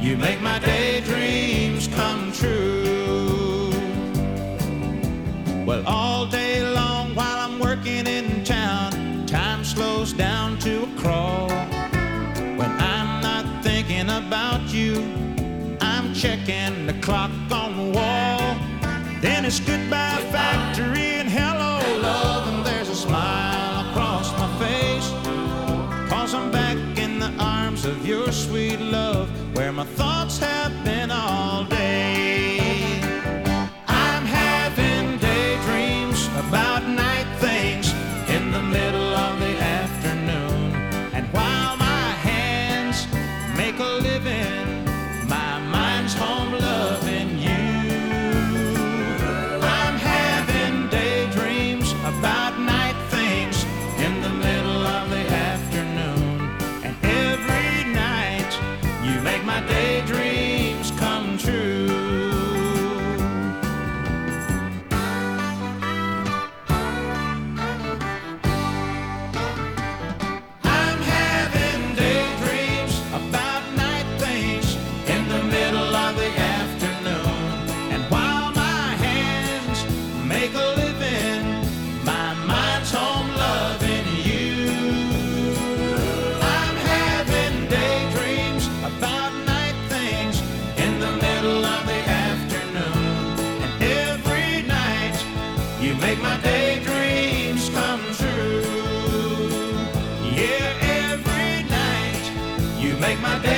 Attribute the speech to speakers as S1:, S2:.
S1: You make my daydreams come true. Well, all day long while I'm working in town, time slows down to a crawl. When I'm not thinking about you, I'm checking the clock on the wall. Then it's goodbye factory and hello love, and there's a smile across my face, 'cause I'm back in the arms of your sweet love, where my thoughts have been all day. I'm having daydreams about night things in the middle of the afternoon, and while my hands make a living, my mind's home loving you. I'm having daydreams about night things in the middle of the afternoon, and every night you make my daydreams come true. I'm having daydreams about night things in the middle of the afternoon, and while my hands make a living, my mind's home loving you. I'm having daydreams about night things in the middle of the afternoon, and every night you make my daydreams come true. Yeah, every night you make my daydreams